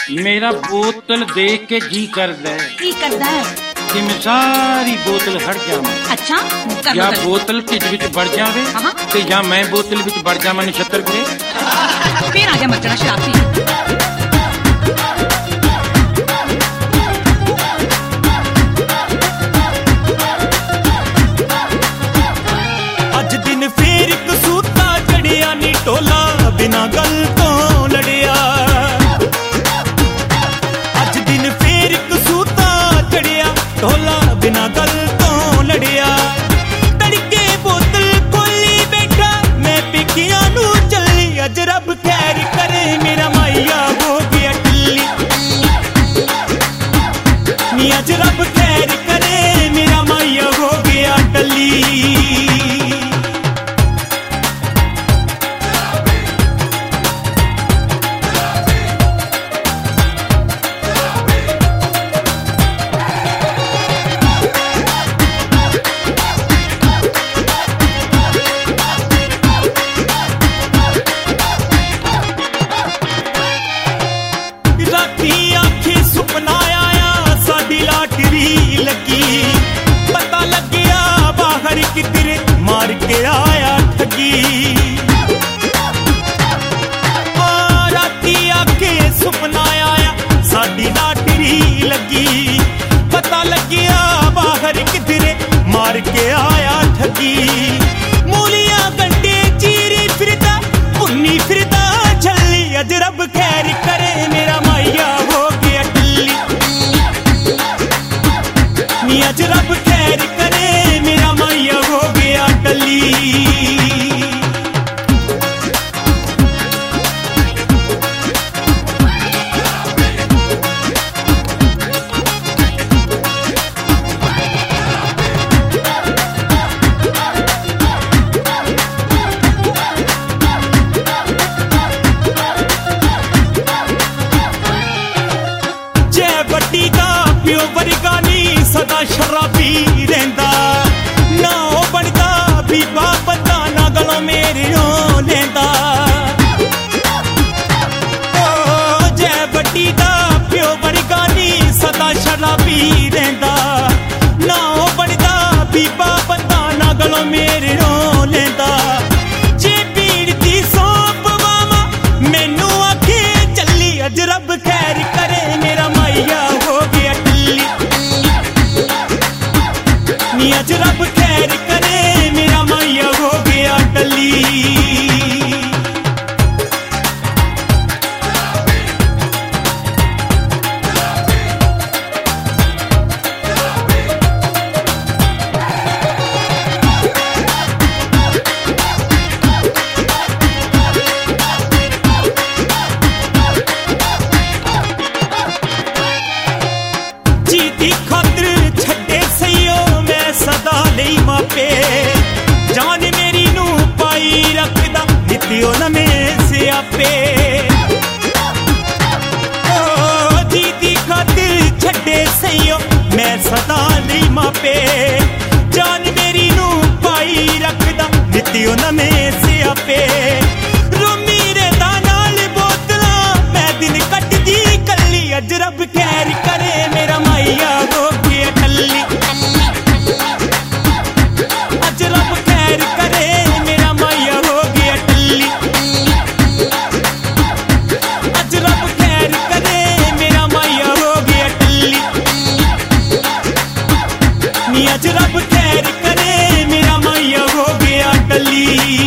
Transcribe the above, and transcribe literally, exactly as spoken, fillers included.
मेरा बोतल देख के जी करदा है की करदा है कि मैं सारी बोतल हट जावां। अच्छा या बोतल ढिड विच बढ़ जावे ते या मैं बोतल विच बढ़ जावां नछत्तर करे। फिर आ गया मचना शराबी। अज दिन फिर कसूता चढ़िया नी टोला बिना गल तो लड़िया। अज दिन फिर कसूता चढ़िया टोला बिना गल तो लड़िया। तड़के बोतल खोली बैठा मैं पिकिया नू चली। अज रब खैर करे मेरा माइया हो गया टल्ली। नी अज रब खैर करे मेरा माइया हो गया टल्ली। कितरे मार के आया ठगी। राती आके सुपना आया साडी लाटरी लगी। पता लगिया बाहर कितरे मार के आया ठगी। मूलियां गंडे चीरी फिरदा पुन्नी फिरदा छली। अज रब खैर करे मेरा माइया हो गया टल्ली। नी अज रब खैर करे मेरा माइया हो गया टल्ली। जय बड्डी दा प्यो वर्गा नी सदा शराबी रहंदा। ना ओ बनदा बीबा बंदा ना गलों मेरे ओ लेंदा। ओ जय बड्डी दा प्यो वर्गा नी सदा शराबी रहंदा। ना ओ बनदा बीबा बंदा ना गलों मेरे ओ लेंदा। जे पीड़ दी सौंप वावा मैनू आखे चली। अज रब खैर करे मेरा माइया हो गया टल्ली। नी अज रब खैर करे मेरा माइया हो गया टल्ली। जीती खातिर छड्डे सईओ मैं सदा नहीं मापे। जान मेरी नू पाई रखदा नित्यो नमे सियापे। ओ जीती खातिर छड्डे सईओ मैं सदा नहीं मापे। जान मेरी नू पाई रखदा नित्यो नमे सियापे। रोमी रेदा नाल बोतलां मैं दिन कटदी कल्ली। अज रब खैर करे मेरा माइया हो गया टल्ली। अज रब खैर करे मेरा माइया हो गया टल्ली। अज रब खैर करे मेरा माइया हो गया टल्ली। नी अज रब खैर करे मेरा माइया हो गया टल्ली।